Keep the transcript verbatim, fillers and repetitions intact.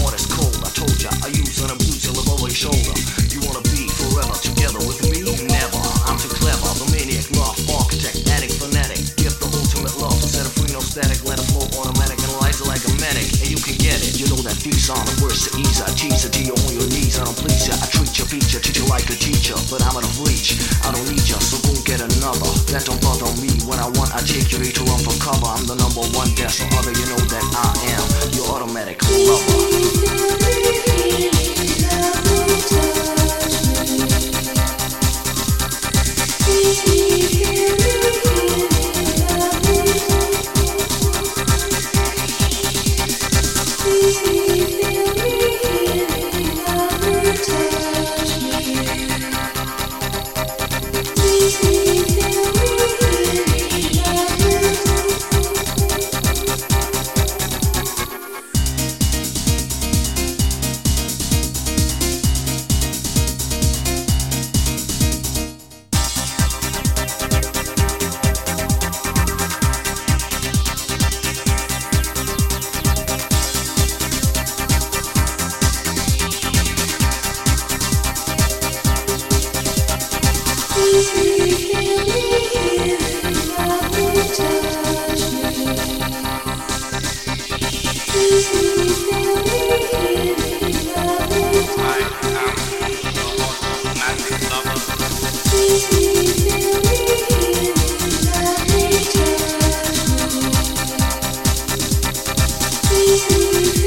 heart is cold. I told ya, I use and abuse your love over your shoulder. You wanna be forever together with me? Never, I'm too clever. The maniac, love, architect, addict, fanatic. Give the ultimate love, set it free, no static. Let it flow automatic, analyze it like a manic. And you can get it, you know that these are the words to ease. I tease it to you on your knees, I don't please ya. I treat ya, beat ya, teach you like a teacher. But I'm out of reach, I don't need ya, so go get another. That don't bother me, when I want I take you to run for cover. I'm the number one, that's the other, you know that I am your automatic lover. Please